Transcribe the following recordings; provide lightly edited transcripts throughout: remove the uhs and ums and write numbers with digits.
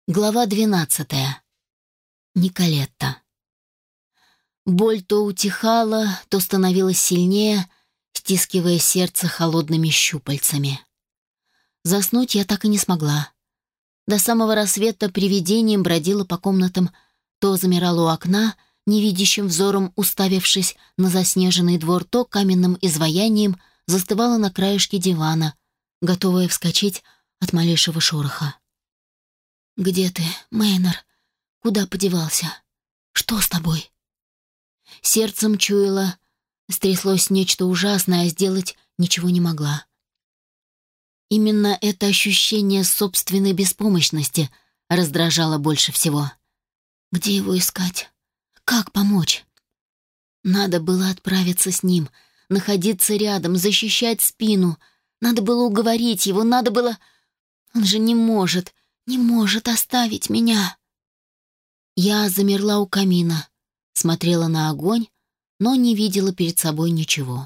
Глава 12. Николетта. Боль то утихала, то становилась сильнее, стискивая сердце холодными щупальцами. Заснуть я так и не смогла. До самого рассвета привидением бродила по комнатам, то замирала у окна, невидящим взором уставившись на заснеженный двор, то каменным изваянием застывала на краешке дивана, готовая вскочить от малейшего шороха. «Где ты, Мейнер? Куда подевался? Что с тобой?» Сердцем чуяла, стряслось нечто ужасное, а сделать ничего не могла. Именно это ощущение собственной беспомощности раздражало больше всего. Где его искать? Как помочь? Надо было отправиться с ним, находиться рядом, защищать спину. Надо было уговорить его, надо было... Он же не может оставить меня. Я замерла у камина, смотрела на огонь, но не видела перед собой ничего.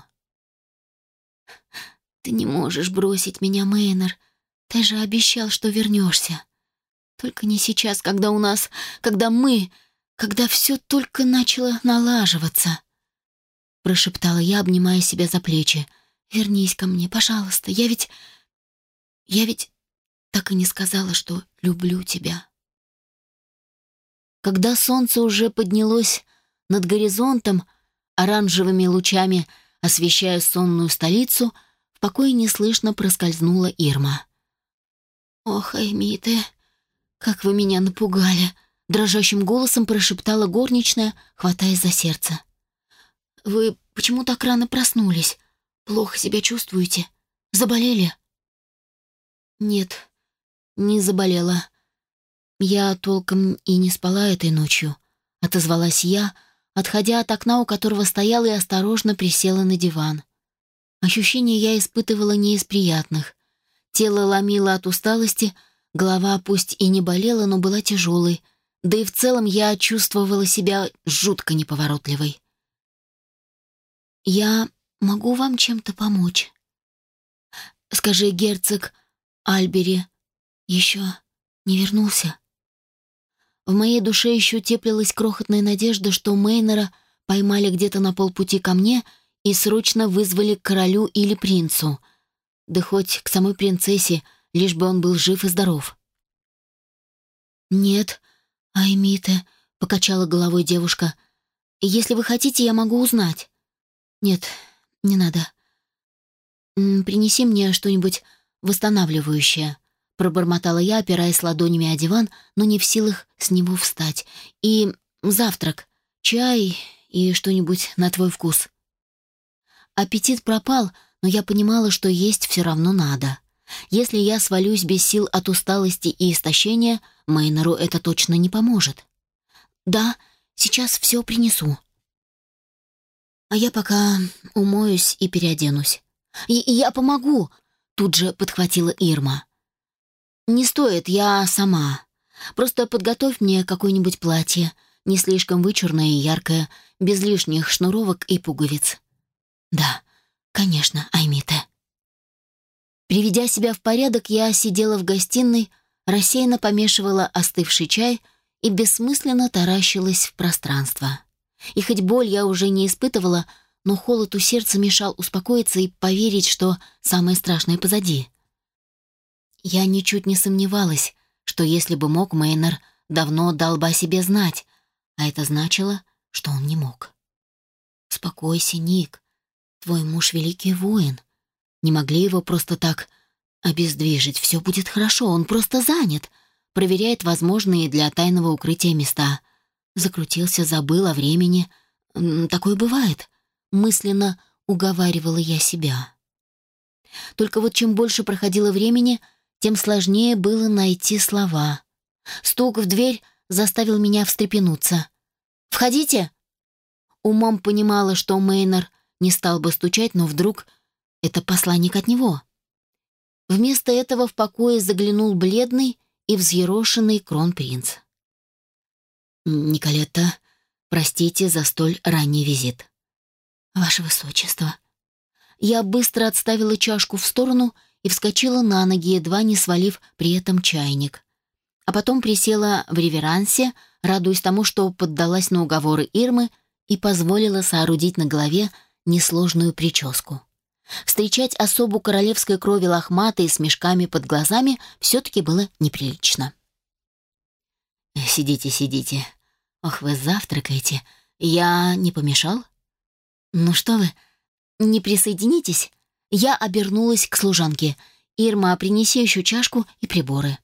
«Ты не можешь бросить меня, Мейнер. Ты же обещал, что вернешься. Только не сейчас, когда все только начало налаживаться», — прошептала я, обнимая себя за плечи. «Вернись ко мне, пожалуйста. Я ведь так и не сказала, что люблю тебя». Когда солнце уже поднялось над горизонтом, оранжевыми лучами освещая сонную столицу, в покое неслышно проскользнула Ирма. «Ох, Аймите, как вы меня напугали!» — дрожащим голосом прошептала горничная, хватаясь за сердце. «Вы почему так рано проснулись? Плохо себя чувствуете? Заболели?» «Нет, не заболела. Я толком и не спала этой ночью», — отозвалась я, отходя от окна, у которого стояла, и осторожно присела на диван. Ощущения я испытывала не из приятных. Тело ломило от усталости, голова пусть и не болела, но была тяжелой, да и в целом я чувствовала себя жутко неповоротливой. «Я могу вам чем-то помочь? Скажи, герцог Альбери еще не вернулся?» В моей душе еще теплилась крохотная надежда, что Мейнера поймали где-то на полпути ко мне и срочно вызвали к королю или принцу. Да хоть к самой принцессе, лишь бы он был жив и здоров. «Нет, Аймите», — покачала головой девушка. «Если вы хотите, я могу узнать». «Нет, не надо. Принеси мне что-нибудь восстанавливающее», — пробормотала я, опираясь ладонями о диван, но не в силах с него встать. «И завтрак, чай и что-нибудь на твой вкус». Аппетит пропал, но я понимала, что есть все равно надо. Если я свалюсь без сил от усталости и истощения, Мейнеру это точно не поможет. «Да, сейчас все принесу. А я пока умоюсь и переоденусь». И я помогу», — тут же подхватила Ирма. «Не стоит, я сама. Просто подготовь мне какое-нибудь платье, не слишком вычурное и яркое, без лишних шнуровок и пуговиц». «Да, конечно, Аймите». Приведя себя в порядок, я сидела в гостиной, рассеянно помешивала остывший чай и бессмысленно таращилась в пространство. И хоть боль я уже не испытывала, но холод у сердца мешал успокоиться и поверить, что самое страшное позади. Я ничуть не сомневалась, что если бы мог, Мейнер давно дал бы о себе знать, а это значило, что он не мог. «Успокойся, Ник, твой муж великий воин. Не могли его просто так обездвижить. Все будет хорошо, он просто занят, проверяет возможные для тайного укрытия места. Закрутился, забыл о времени. Такое бывает», — мысленно уговаривала я себя. Только вот чем больше проходило времени, тем сложнее было найти слова. Стук в дверь заставил меня встрепенуться. «Входите!» Умом понимала, что Мейнер не стал бы стучать, но вдруг это посланник от него. Вместо этого в покое заглянул бледный и взъерошенный кронпринц. «Николетта, простите за столь ранний визит». «Ваше высочество». Я быстро отставила чашку в сторону и вскочила на ноги, едва не свалив при этом чайник. а потом присела в реверансе, радуясь тому, что поддалась на уговоры Ирмы и позволила соорудить на голове несложную прическу. Встречать особу королевской крови лохматой с мешками под глазами все-таки было неприлично. «Сидите, сидите. Ох, вы завтракаете. Я не помешал?» «Ну что вы, не присоединитесь?» Я обернулась к служанке. «Ирма, принеси еще чашку и приборы».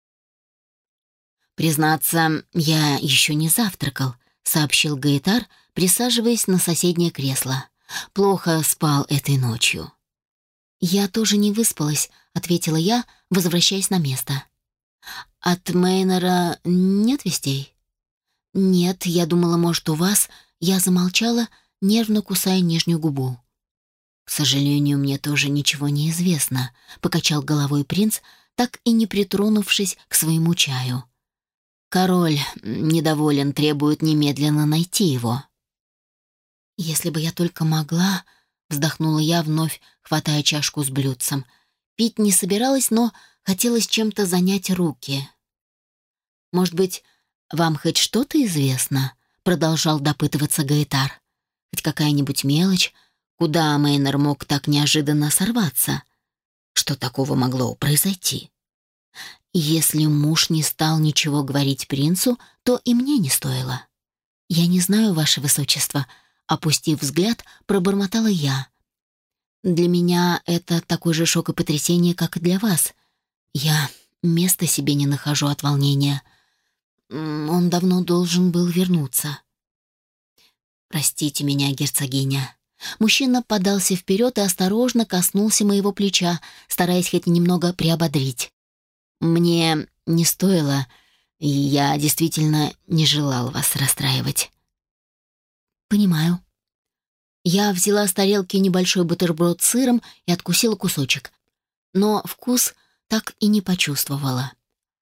«Признаться, я еще не завтракал», — сообщил Гаэтар, присаживаясь на соседнее кресло. «Плохо спал этой ночью». «Я тоже не выспалась», — ответила я, возвращаясь на место. «От Мейнера нет вестей?» «Нет, я думала, может, у вас...» Я замолчала, нервно кусая нижнюю губу. «К сожалению, мне тоже ничего не известно», — покачал головой принц, так и не притронувшись к своему чаю. «Король недоволен, требует немедленно найти его». «Если бы я только могла...» — вздохнула я, вновь хватая чашку с блюдцем. Пить не собиралась, но хотелось чем-то занять руки. «Может быть, вам хоть что-то известно?» — продолжал допытываться Гаэтар. «Хоть какая-нибудь мелочь, куда Мейнер мог так неожиданно сорваться? Что такого могло произойти?» Если муж не стал ничего говорить принцу, то и мне не стоило. «Я не знаю, ваше высочество», — опустив взгляд, пробормотала я. «Для меня это такой же шок и потрясение, как и для вас. Я места себе не нахожу от волнения. Он давно должен был вернуться». «Простите меня, герцогиня». Мужчина подался вперед и осторожно коснулся моего плеча, стараясь хоть немного приободрить. «Мне не стоило, и я действительно не желал вас расстраивать». «Понимаю». Я взяла с тарелки небольшой бутерброд с сыром и откусила кусочек, но вкус так и не почувствовала.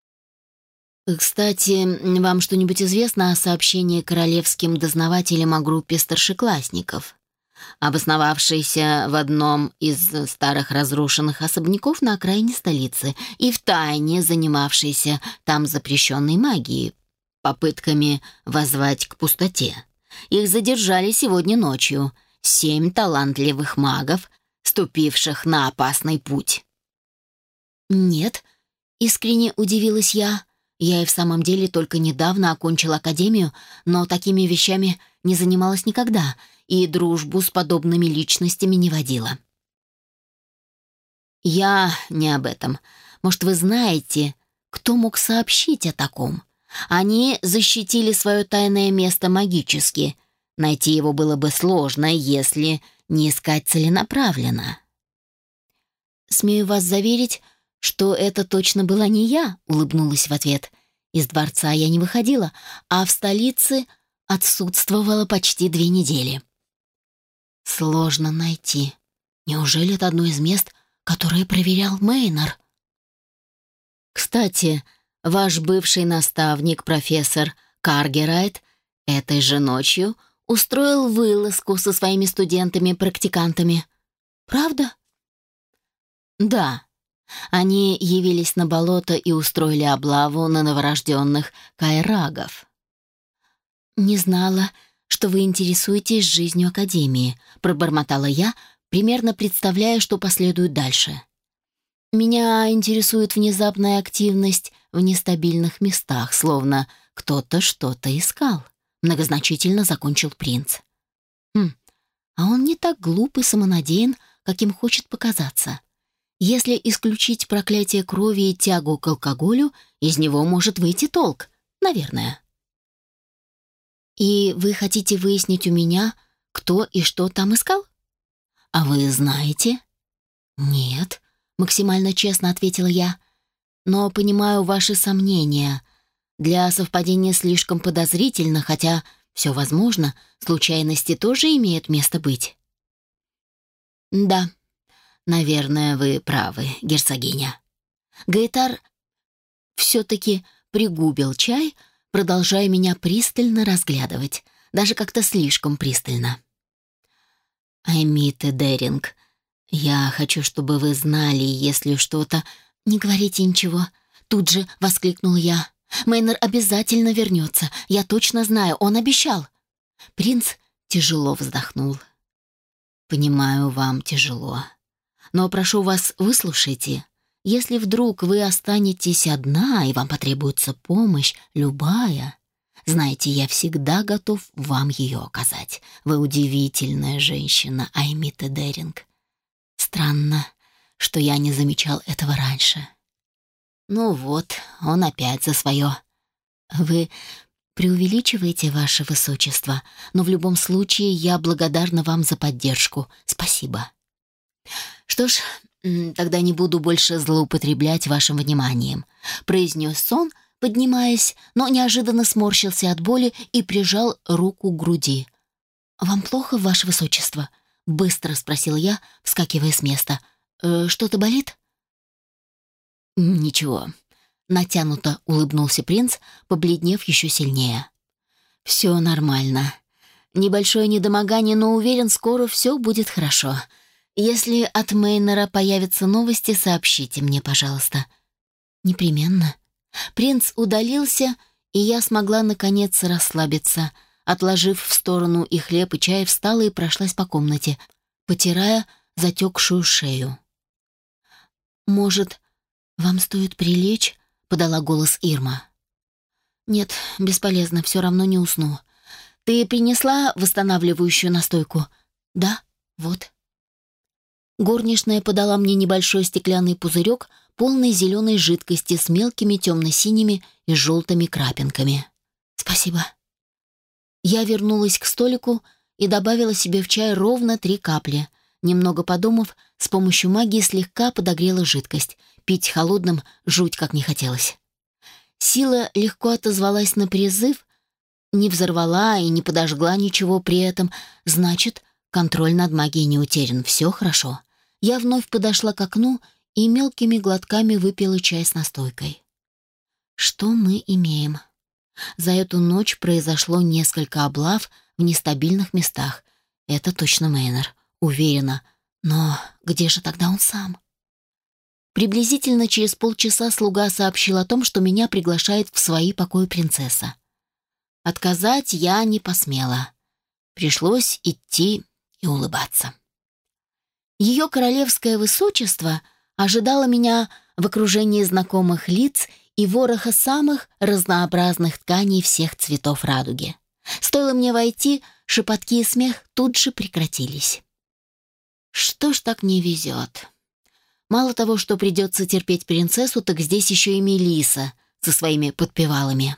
«Кстати, вам что-нибудь известно о сообщении королевским дознавателям о группе старшеклассников, обосновавшейся в одном из старых разрушенных особняков на окраине столицы и втайне занимавшейся там запрещенной магией, попытками воззвать к пустоте? Их задержали сегодня ночью 7 талантливых магов, ступивших на опасный путь». «Нет», — искренне удивилась я. Я и в самом деле только недавно окончила академию, но такими вещами не занималась никогда и дружбу с подобными личностями не водила. «Я не об этом. Может, вы знаете, кто мог сообщить о таком? Они защитили свое тайное место магически. Найти его было бы сложно, если не искать целенаправленно». «Смею вас заверить, что это точно была не я», — улыбнулась в ответ. «Из дворца я не выходила, а в столице отсутствовала почти 2 недели». «Сложно найти. Неужели это одно из мест, которое проверял Мейнер?» «Кстати, ваш бывший наставник, профессор Каргерайт, этой же ночью устроил вылазку со своими студентами-практикантами. Правда?» «Да. Они явились на болото и устроили облаву на новорожденных кайрагов». «Не знала, что вы интересуетесь жизнью Академии», — пробормотала я, примерно представляя, что последует дальше. «Меня интересует внезапная активность в нестабильных местах, словно кто-то что-то искал», — многозначительно закончил принц. А он не так глуп и самонадеян, каким хочет показаться. Если исключить проклятие крови и тягу к алкоголю, из него может выйти толк, наверное. «И вы хотите выяснить у меня, кто и что там искал?» «А вы знаете?» «Нет», — максимально честно ответила я. «Но понимаю ваши сомнения. Для совпадения слишком подозрительно, хотя все возможно, случайности тоже имеют место быть». «Да, наверное, вы правы, герцогиня». Гаэтар все-таки пригубил чай, продолжая меня пристально разглядывать, даже как-то слишком пристально. «Аймите Деринг, я хочу, чтобы вы знали, если что-то...» «Не говорите ничего, Тут же воскликнул я. «Мейнер обязательно вернется. Я точно знаю, он обещал». Принц тяжело вздохнул. «Понимаю, вам тяжело. Но прошу вас, выслушайте. Если вдруг вы останетесь одна, и вам потребуется помощь, любая, знаете, я всегда готов вам ее оказать. Вы удивительная женщина, Аймите Деринг. Странно, что я не замечал этого раньше». «Ну вот, он опять за свое». «Вы преувеличиваете, ваше высочество, но в любом случае я благодарна вам за поддержку. Спасибо». «Что ж, тогда не буду больше злоупотреблять вашим вниманием», произнес он, поднимаясь, но неожиданно сморщился от боли и прижал руку к груди. «Вам плохо, ваше высочество?» быстро спросила я, вскакивая с места. «Что-то болит?» «Ничего», — натянуто улыбнулся принц, побледнев еще сильнее. «Все нормально. Небольшое недомогание, но уверен, скоро все будет хорошо. Если от Мейнера появятся новости, сообщите мне, пожалуйста». «Непременно». Принц удалился, и я смогла наконец расслабиться. Отложив в сторону и хлеб, и чай, встала и прошлась по комнате, потирая затекшую шею. «Может, вам стоит прилечь?» — подала голос Ирма. «Нет, бесполезно, все равно не усну. Ты принесла восстанавливающую настойку?» «Да, вот». Горничная подала мне небольшой стеклянный пузырек, полный зеленой жидкости с мелкими темно-синими и желтыми крапинками. «Спасибо». Я вернулась к столику и добавила себе в чай ровно 3 капли. Немного подумав, с помощью магии слегка подогрела жидкость. Пить холодным жуть как не хотелось. Сила легко отозвалась на призыв, не взорвала и не подожгла ничего при этом. Значит, контроль над магией не утерян, все хорошо. Я вновь подошла к окну и мелкими глотками выпила чай с настойкой. Что мы имеем? За эту ночь произошло несколько облав в нестабильных местах. Это точно Мейнер, уверена. Но где же тогда он сам? Приблизительно через полчаса слуга сообщил о том, что меня приглашает в свои покои принцесса. Отказать я не посмела. Пришлось идти и улыбаться. Ее королевское высочество ожидало меня в окружении знакомых лиц и вороха самых разнообразных тканей всех цветов радуги. Стоило мне войти, шепотки и смех тут же прекратились. Что ж так не везет? Мало того, что придется терпеть принцессу, так здесь еще и Мелисса со своими подпевалами.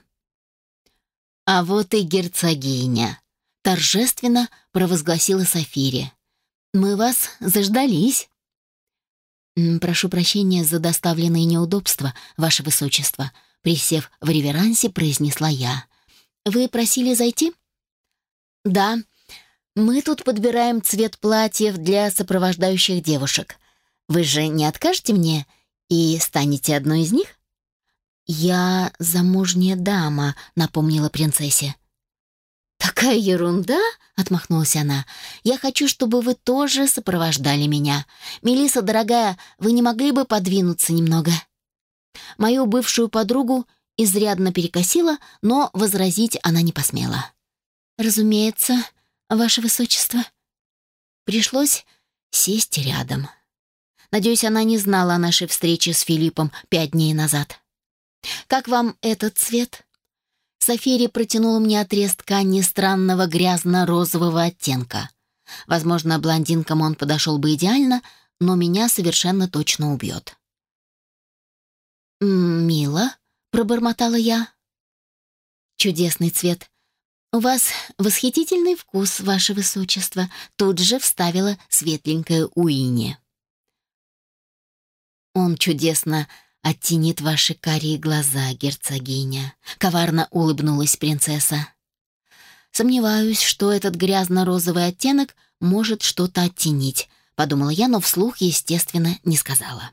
«А вот и герцогиня», — торжественно провозгласила Сафири. «Мы вас заждались». «Прошу прощения за доставленные неудобства, ваше высочество», — присев в реверансе, произнесла я. «Вы просили зайти?» «Да, мы тут подбираем цвет платьев для сопровождающих девушек. Вы же не откажете мне и станете одной из них?» «Я замужняя дама», — напомнила принцессе. «Такая ерунда!» — отмахнулась она. «Я хочу, чтобы вы тоже сопровождали меня. Мелисса, дорогая, вы не могли бы подвинуться немного?» Мою бывшую подругу изрядно перекосило, но возразить она не посмела. «Разумеется, ваше высочество». Пришлось сесть рядом. Надеюсь, она не знала о нашей встрече с Филиппом 5 дней назад. «Как вам этот цвет?» Сафири протянула мне отрез ткани странного грязно-розового оттенка. Возможно, блондинкам он подошел бы идеально, но меня совершенно точно убьет. «Мило», — пробормотала я. «Чудесный цвет. У вас восхитительный вкус, ваше высочество», — тут же вставила светленькая Уинни. «Он чудесно оттенит ваши карие глаза, герцогиня», — коварно улыбнулась принцесса. «Сомневаюсь, что этот грязно-розовый оттенок может что-то оттенить», — подумала я, но вслух, естественно, не сказала.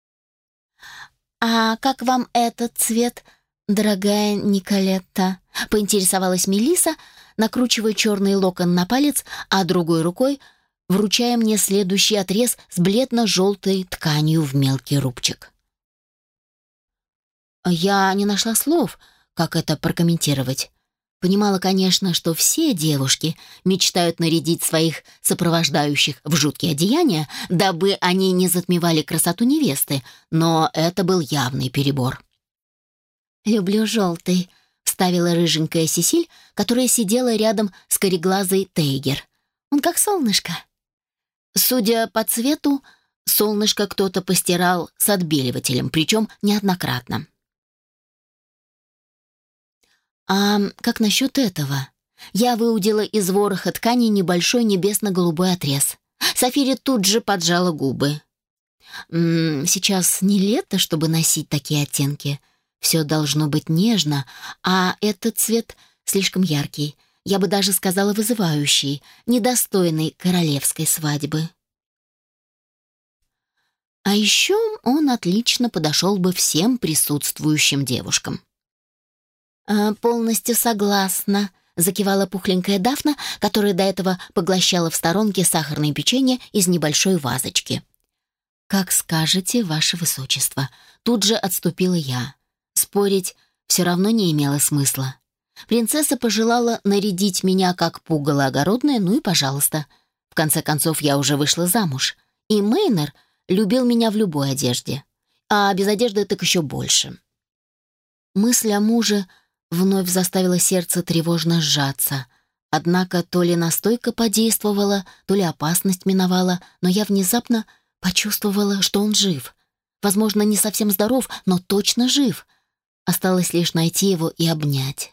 «А как вам этот цвет, дорогая Николетта?» — поинтересовалась Мелисса, накручивая черный локон на палец, а другой рукой вручая мне следующий отрез с бледно-желтой тканью в мелкий рубчик. Я не нашла слов, как это прокомментировать. Понимала, конечно, что все девушки мечтают нарядить своих сопровождающих в жуткие одеяния, дабы они не затмевали красоту невесты, но это был явный перебор. «Люблю желтый», — вставила рыженькая Сесиль, которая сидела рядом с кореглазой Тейгер. «Он как солнышко». Судя по цвету, солнышко кто-то постирал с отбеливателем, причем неоднократно. «А как насчет этого?» Я выудила из вороха ткани небольшой небесно-голубой отрез. Сафири тут же поджала губы. Сейчас не лето, чтобы носить такие оттенки. Все должно быть нежно, а этот цвет слишком яркий. Я бы даже сказала вызывающий, недостойный королевской свадьбы. А еще он отлично подошел бы всем присутствующим девушкам. «Полностью согласна», — закивала пухленькая Дафна, которая до этого поглощала в сторонке сахарное печенье из небольшой вазочки. «Как скажете, ваше высочество», — тут же отступила я. Спорить все равно не имело смысла. Принцесса пожелала нарядить меня как пугало огородное, ну и пожалуйста. В конце концов, я уже вышла замуж, и Мейнер любил меня в любой одежде, а без одежды так еще больше. Мысль о муже вновь заставила сердце тревожно сжаться. Однако то ли настойка подействовала, то ли опасность миновала, но я внезапно почувствовала, что он жив. Возможно, не совсем здоров, но точно жив. Осталось лишь найти его и обнять.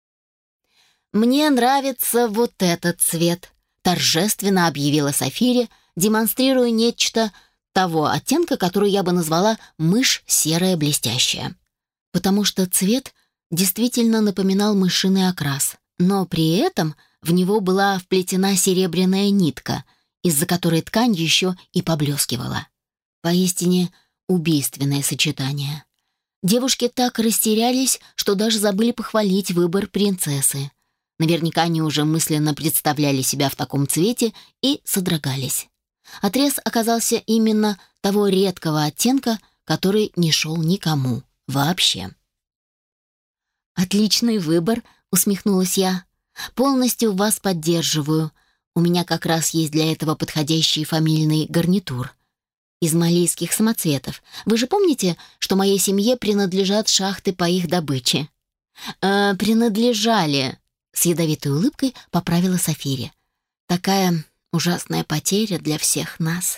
«Мне нравится вот этот цвет», — торжественно объявила Сафири, демонстрируя нечто того оттенка, который я бы назвала «мышь серая блестящая». Потому что цвет действительно напоминал мышиный окрас, но при этом в него была вплетена серебряная нитка, из-за которой ткань еще и поблескивала. Поистине убийственное сочетание. Девушки так растерялись, что даже забыли похвалить выбор принцессы. Наверняка они уже мысленно представляли себя в таком цвете и содрогались. Отрез оказался именно того редкого оттенка, который не шел никому вообще. «Отличный выбор», — усмехнулась я. «Полностью вас поддерживаю. У меня как раз есть для этого подходящий фамильный гарнитур. Из малийских самоцветов. Вы же помните, что моей семье принадлежат шахты по их добыче?» «Принадлежали», — с ядовитой улыбкой поправила Сафири. «Такая ужасная потеря для всех нас».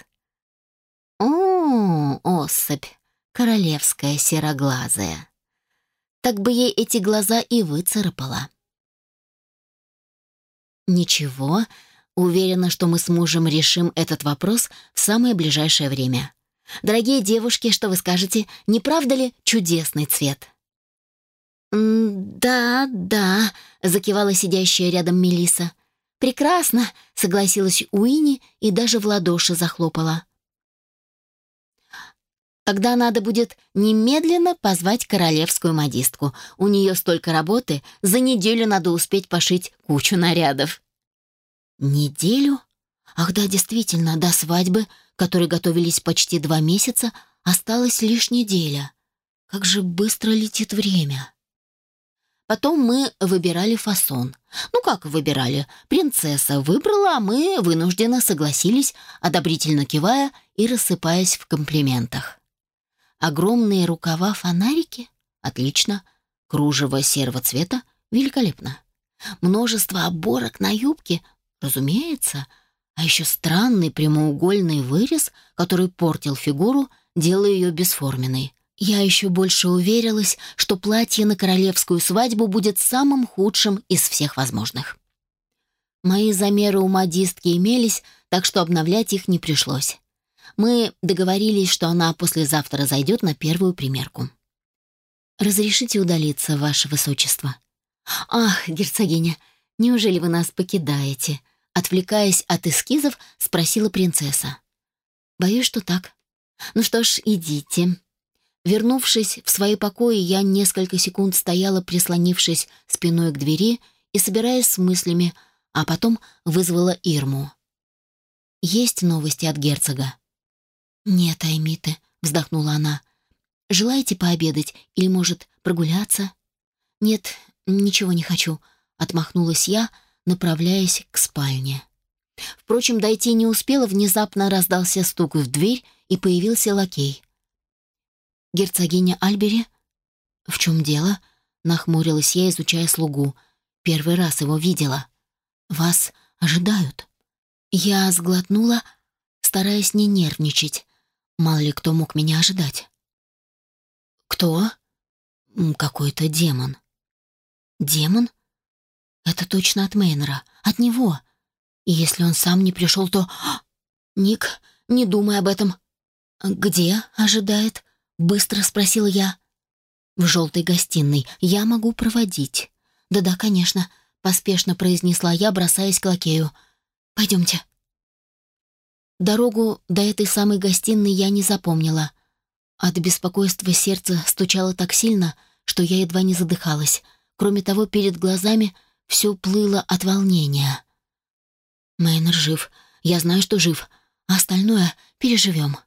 «О, особь, королевская сероглазая. Так бы ей эти глаза и выцарапала». «Ничего, уверена, что мы с мужем решим этот вопрос в самое ближайшее время. Дорогие девушки, что вы скажете, не правда ли чудесный цвет?» «Да, да», — закивала сидящая рядом Мелисса. «Прекрасно», — согласилась Уинни и даже в ладоши захлопала. «Тогда надо будет немедленно позвать королевскую модистку. У нее столько работы, за неделю надо успеть пошить кучу нарядов». «Неделю? Ах да, действительно, до свадьбы, которой готовились почти 2 месяца, осталась лишь неделя. Как же быстро летит время». Потом мы выбирали фасон. Ну как выбирали? Принцесса выбрала, а мы вынужденно согласились, одобрительно кивая и рассыпаясь в комплиментах. Огромные рукава-фонарики? Отлично. Кружево серого цвета? Великолепно. Множество оборок на юбке? Разумеется. А еще странный прямоугольный вырез, который портил фигуру, делая ее бесформенной. Я еще больше уверилась, что платье на королевскую свадьбу будет самым худшим из всех возможных. Мои замеры у модистки имелись, так что обновлять их не пришлось. Мы договорились, что она послезавтра зайдет на первую примерку. «Разрешите удалиться, ваше высочество?» «Ах, герцогиня, неужели вы нас покидаете?» Отвлекаясь от эскизов, спросила принцесса. «Боюсь, что так. Ну что ж, идите». Вернувшись в свои покои, я несколько секунд стояла, прислонившись спиной к двери и собираясь с мыслями, а потом вызвала Ирму. «Есть новости от герцога?» «Нет, Аймиты», — вздохнула она. Желаете пообедать или, может, прогуляться?» «Нет, ничего не хочу», — отмахнулась я, направляясь к спальне. Впрочем, дойти не успела, внезапно раздался стук в дверь, и появился лакей. «Герцогиня Альбери?» «В чем дело?» — нахмурилась я, изучая слугу. Первый раз его видела. «Вас ожидают». Я сглотнула, стараясь не нервничать. Мало ли кто мог меня ожидать. «Кто?» «Какой-то демон». «Демон? Это точно от Мейнера. От него. И если он сам не пришел, то... Ник, не думай об этом». «Где ожидает?» — быстро спросила я. «В желтой гостиной. Я могу проводить». «Да-да, конечно», — поспешно произнесла я, бросаясь к лакею. «Пойдемте». Дорогу до этой самой гостиной я не запомнила. От беспокойства сердце стучало так сильно, что я едва не задыхалась. Кроме того, перед глазами все плыло от волнения. Мейнер жив. Я знаю, что жив. А остальное переживем.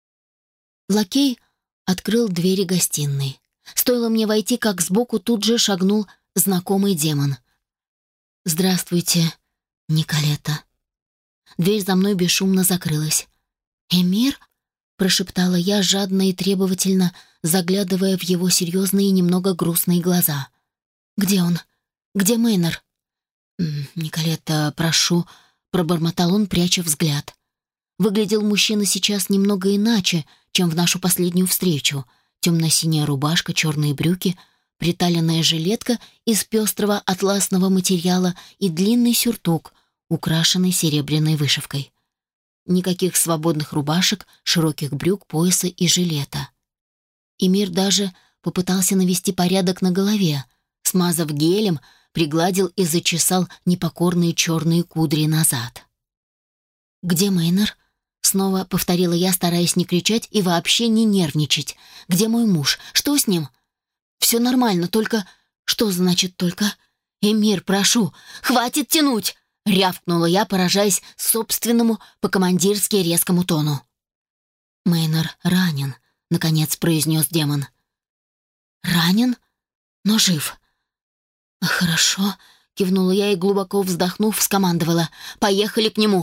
Лакей открыл двери гостиной. Стоило мне войти, как сбоку тут же шагнул знакомый демон. «Здравствуйте, Николета». Дверь за мной бесшумно закрылась. «Эмир?» — прошептала я, жадно и требовательно, заглядывая в его серьезные и немного грустные глаза. «Где он? Где Мейнер?» «Николета, прошу», — пробормотал он, пряча взгляд. Выглядел мужчина сейчас немного иначе, чем в нашу последнюю встречу. Темно-синяя рубашка, черные брюки, приталенная жилетка из пестрого атласного материала и длинный сюртук, украшенный серебряной вышивкой. Никаких свободных рубашек, широких брюк, пояса и жилета. Эмир даже попытался навести порядок на голове, смазав гелем, пригладил и зачесал непокорные черные кудри назад. «Где Мейнер?» — снова повторила я, стараясь не кричать и вообще не нервничать. «Где мой муж? Что с ним?» «Все нормально, только...» «Что значит «только»?» «Эмир, прошу, хватит тянуть!» — рявкнула я, поражаясь собственному по-командирски резкому тону. «Мейнер ранен», — наконец произнес демон. «Ранен? Но жив». «Хорошо», — кивнула я и, глубоко вздохнув, скомандовала. «Поехали к нему».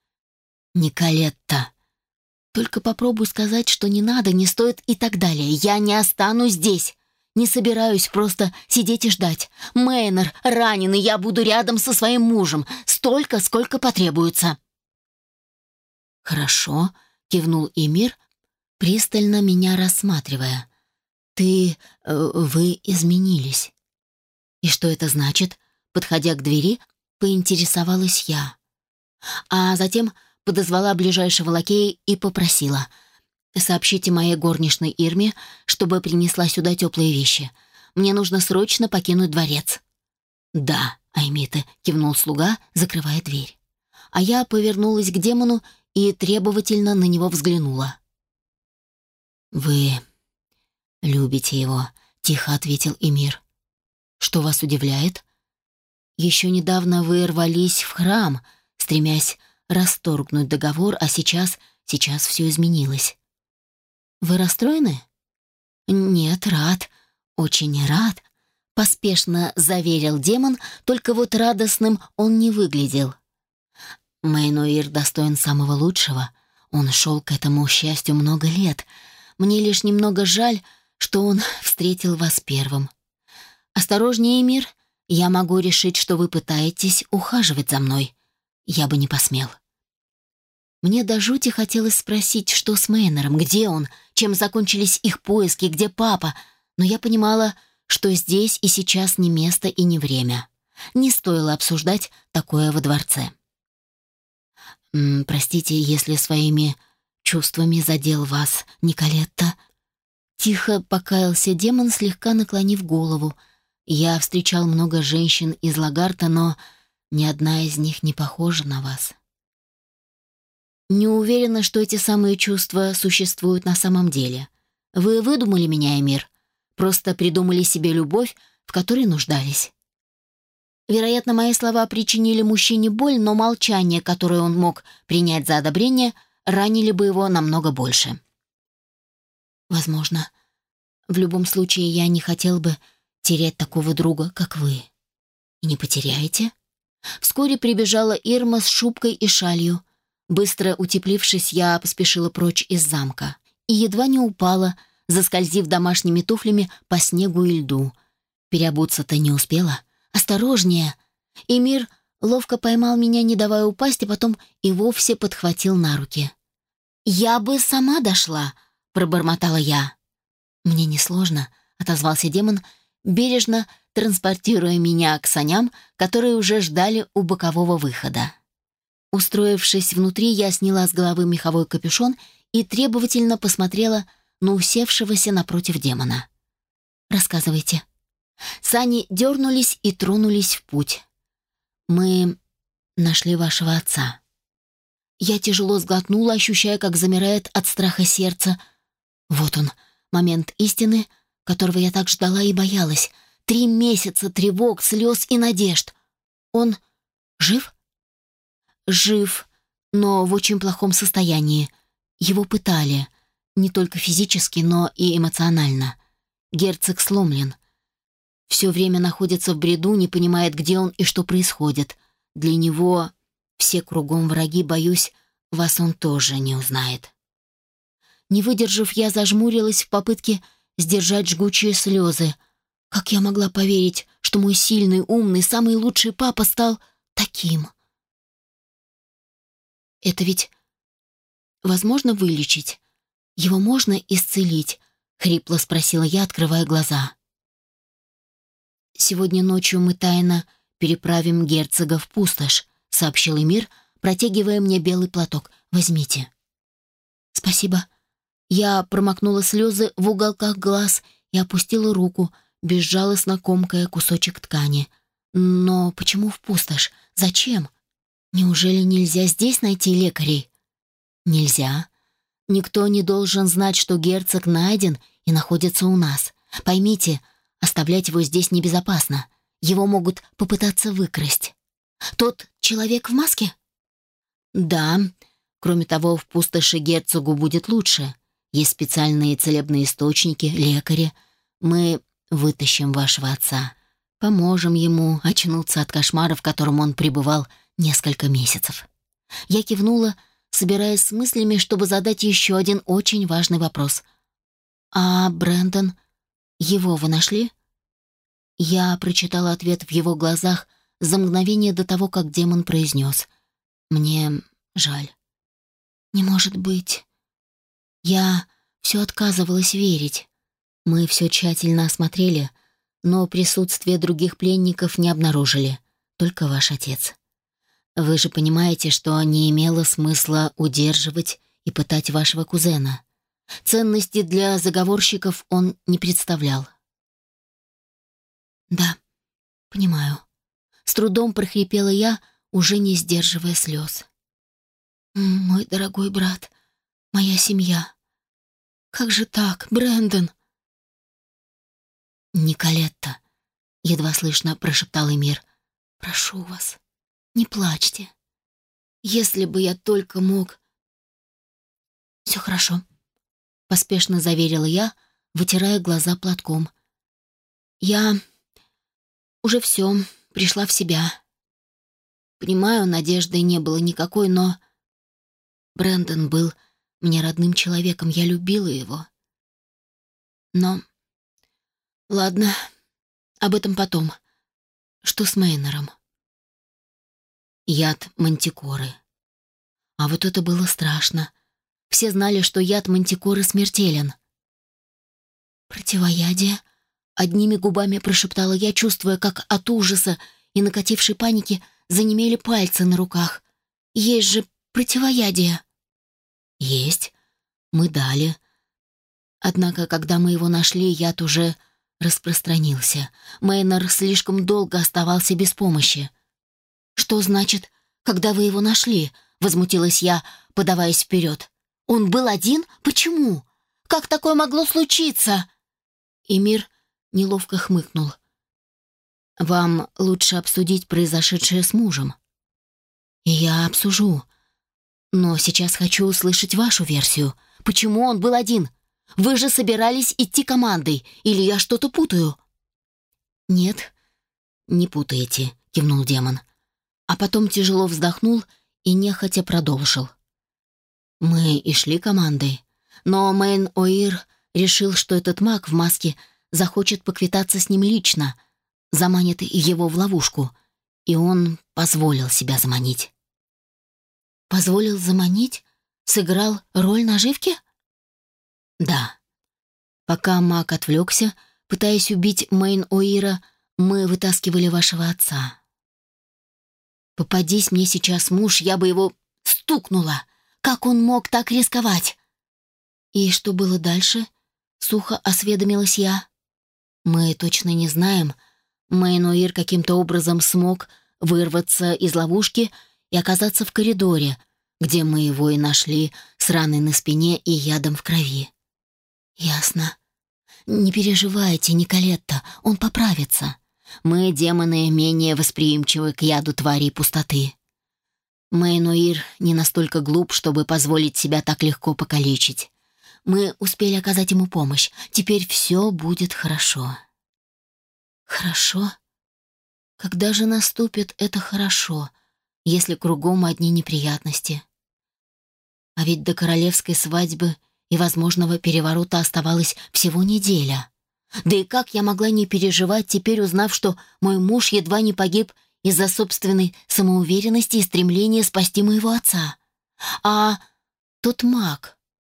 «Николетта, только попробуй сказать, что не надо, не стоит и так далее. Я не останусь здесь. Не собираюсь просто сидеть и ждать. Мейнер ранен, и я буду рядом со своим мужем. Столько, сколько потребуется». «Хорошо», — кивнул Эмир, пристально меня рассматривая. Вы изменились». «И что это значит?» Подходя к двери, поинтересовалась я. А затем подозвала ближайшего лакея и попросила: «Сообщите моей горничной Ирме, чтобы принесла сюда теплые вещи. Мне нужно срочно покинуть дворец». «Да, Аймита», — кивнул слуга, закрывая дверь. А я повернулась к демону и требовательно на него взглянула. «Вы любите его», — тихо ответил Эмир. «Что вас удивляет? Еще недавно вы рвались в храм, стремясь расторгнуть договор, а сейчас все изменилось. Вы расстроены?» «Нет, рад, очень рад», — поспешно заверил демон, только вот радостным он не выглядел. «Мейнуир достоин самого лучшего. Он шел к этому счастью много лет. Мне лишь немного жаль, что он встретил вас первым. Осторожнее, Эмир, я могу решить, что вы пытаетесь ухаживать за мной. Я бы не посмел». Мне до жути хотелось спросить, что с Мейнером, где он, чем закончились их поиски, где папа, но я понимала, что здесь и сейчас не место и не время. Не стоило обсуждать такое во дворце. «Простите, если своими чувствами задел вас, Николетта». Тихо покаялся демон, слегка наклонив голову. «Я встречал много женщин из Лагарта, но ни одна из них не похожа на вас». «Не уверена, что эти самые чувства существуют на самом деле. Вы выдумали меня, Эмир. Просто придумали себе любовь, в которой нуждались». Вероятно, мои слова причинили мужчине боль, но молчание, которое он мог принять за одобрение, ранили бы его намного больше. «Возможно, В любом случае, я не хотел бы терять такого друга, как вы. И не потеряете?» Вскоре прибежала Ирма с шубкой и шалью. Быстро утеплившись, я поспешила прочь из замка. И едва не упала, заскользив домашними туфлями по снегу и льду. Переобуться-то не успела. «Осторожнее!» Эмир ловко поймал меня, не давая упасть, а потом и вовсе подхватил на руки. «Я бы сама дошла», — пробормотала я. «Мне несложно», — отозвался демон, бережно транспортируя меня к саням, которые уже ждали у бокового выхода. Устроившись внутри, я сняла с головы меховой капюшон и требовательно посмотрела на усевшегося напротив демона. «Рассказывайте». Сани дернулись и тронулись в путь. «Мы нашли вашего отца». Я тяжело сглотнула, ощущая, как замирает от страха сердце. Вот он, момент истины, которого я так ждала и боялась. 3 месяца тревог, слез и надежд. Он жив? Жив, но в очень плохом состоянии. Его пытали. Не только физически, но и эмоционально. Герцог сломлен. Все время находится в бреду, не понимает, где он и что происходит. Для него все кругом враги, боюсь, вас он тоже не узнает. Не выдержав, я зажмурилась в попытке сдержать жгучие слезы. Как я могла поверить, что мой сильный, умный, самый лучший папа стал таким? Это ведь возможно вылечить? Его можно исцелить? Хрипло спросила я, открывая глаза. «Сегодня ночью мы тайно переправим герцога в пустошь», — сообщил Эмир, протягивая мне белый платок. «Возьмите». «Спасибо». Я промокнула слезы в уголках глаз и опустила руку, безжалостно комкая кусочек ткани. «Но почему в пустошь? Зачем? Неужели нельзя здесь найти лекарей?» «Нельзя. Никто не должен знать, что герцог найден и находится у нас. Поймите, оставлять его здесь небезопасно. Его могут попытаться выкрасть». «Тот человек в маске?» «Да. Кроме того, в пустоши герцогу будет лучше. Есть специальные целебные источники, лекари. Мы вытащим вашего отца. Поможем ему очнуться от кошмара, в котором он пребывал несколько месяцев». Я кивнула, собираясь с мыслями, чтобы задать еще один очень важный вопрос. «А Брэндон? Его вы нашли?» Я прочитала ответ в его глазах за мгновение до того, как демон произнес: «Мне жаль». «Не может быть». Я все отказывалась верить. Мы все тщательно осмотрели, но присутствие других пленников не обнаружили, только ваш отец. Вы же понимаете, что не имело смысла удерживать и пытать вашего кузена. Ценности для заговорщиков он не представлял. «Да, понимаю». С трудом прохрипела я, уже не сдерживая слез. «Мой дорогой брат, моя семья. Как же так, Брэндон?» «Николетта», — едва слышно прошептал Эмир, — «прошу вас, не плачьте. Если бы я только мог...» «Все хорошо», — поспешно заверила я, вытирая глаза платком. «Я уже все, пришла в себя. Понимаю, надежды не было никакой, но... Брэндон был мне родным человеком, я любила его. Но... Ладно, об этом потом. Что с Мейнером?» «Яд мантикоры». А вот это было страшно. Все знали, что яд мантикоры смертелен. «Противоядие?» — одними губами прошептала я, чувствуя, как от ужаса и накатившей паники занемели пальцы на руках. «Есть же противоядие». «Есть. Мы дали. Однако, когда мы его нашли, яд уже распространился. Мейнер слишком долго оставался без помощи». «Что значит, когда вы его нашли?» — возмутилась я, подаваясь вперед. «Он был один? Почему? Как такое могло случиться?» Эмир неловко хмыкнул. «Вам лучше обсудить произошедшее с мужем». «Я обсужу. Но сейчас хочу услышать вашу версию. Почему он был один? Вы же собирались идти командой, или я что-то путаю?» «Нет, не путаете», — кивнул демон. А потом тяжело вздохнул и нехотя продолжил. «Мы и шли командой, но Мейн-Оир решил, что этот маг в маске захочет поквитаться с ним лично, заманит его в ловушку, и он позволил себя заманить». «Позволил заманить? Сыграл роль наживки?» «Да. Пока маг отвлекся, пытаясь убить Мейн-Оира, мы вытаскивали вашего отца. Попадись мне сейчас муж, я бы его стукнула. Как он мог так рисковать?» «И что было дальше?» — сухо осведомилась я. «Мы точно не знаем. Мейн-Оир каким-то образом смог вырваться из ловушки и оказаться в коридоре, где мы его и нашли с раной на спине и ядом в крови». «Ясно. Не переживайте, Николетта, он поправится. Мы, демоны, менее восприимчивы к яду тварей пустоты. Мейн-Оир не настолько глуп, чтобы позволить себя так легко покалечить. Мы успели оказать ему помощь. Теперь все будет хорошо». «Хорошо? Когда же наступит это хорошо, если кругом одни неприятности? А ведь до королевской свадьбы и возможного переворота оставалась всего неделя. Да и как я могла не переживать, теперь узнав, что мой муж едва не погиб из-за собственной самоуверенности и стремления спасти моего отца. А тот маг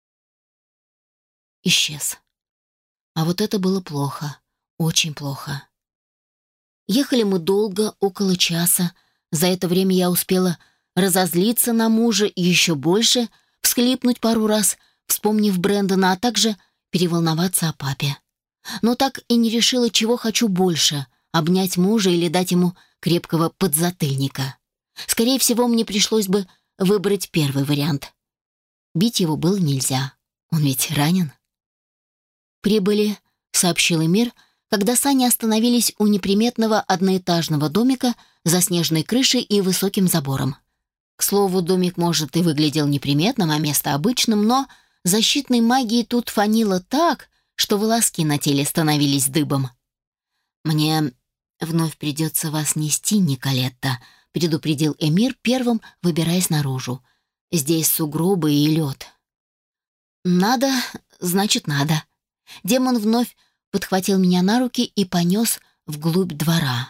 исчез. А вот это было плохо, очень плохо. Ехали мы долго, около часа. За это время я успела разозлиться на мужа и еще больше, всхлипнуть пару раз, вспомнив Брэндона, а также переволноваться о папе. Но так и не решила, чего хочу больше — обнять мужа или дать ему крепкого подзатыльника. Скорее всего, мне пришлось бы выбрать первый вариант. Бить его было нельзя, он ведь ранен. «Прибыли», — сообщил Эмир, когда сани остановились у неприметного одноэтажного домика с заснеженной крышей и высоким забором. К слову, домик, может, и выглядел неприметным, а место обычным, но защитной магии тут фанило так, что волоски на теле становились дыбом. «Мне вновь придется вас нести, Николетта», — предупредил Эмир первым, выбираясь наружу. «Здесь сугробы и лед». «Надо, значит, надо». Демон вновь подхватил меня на руки и понес вглубь двора.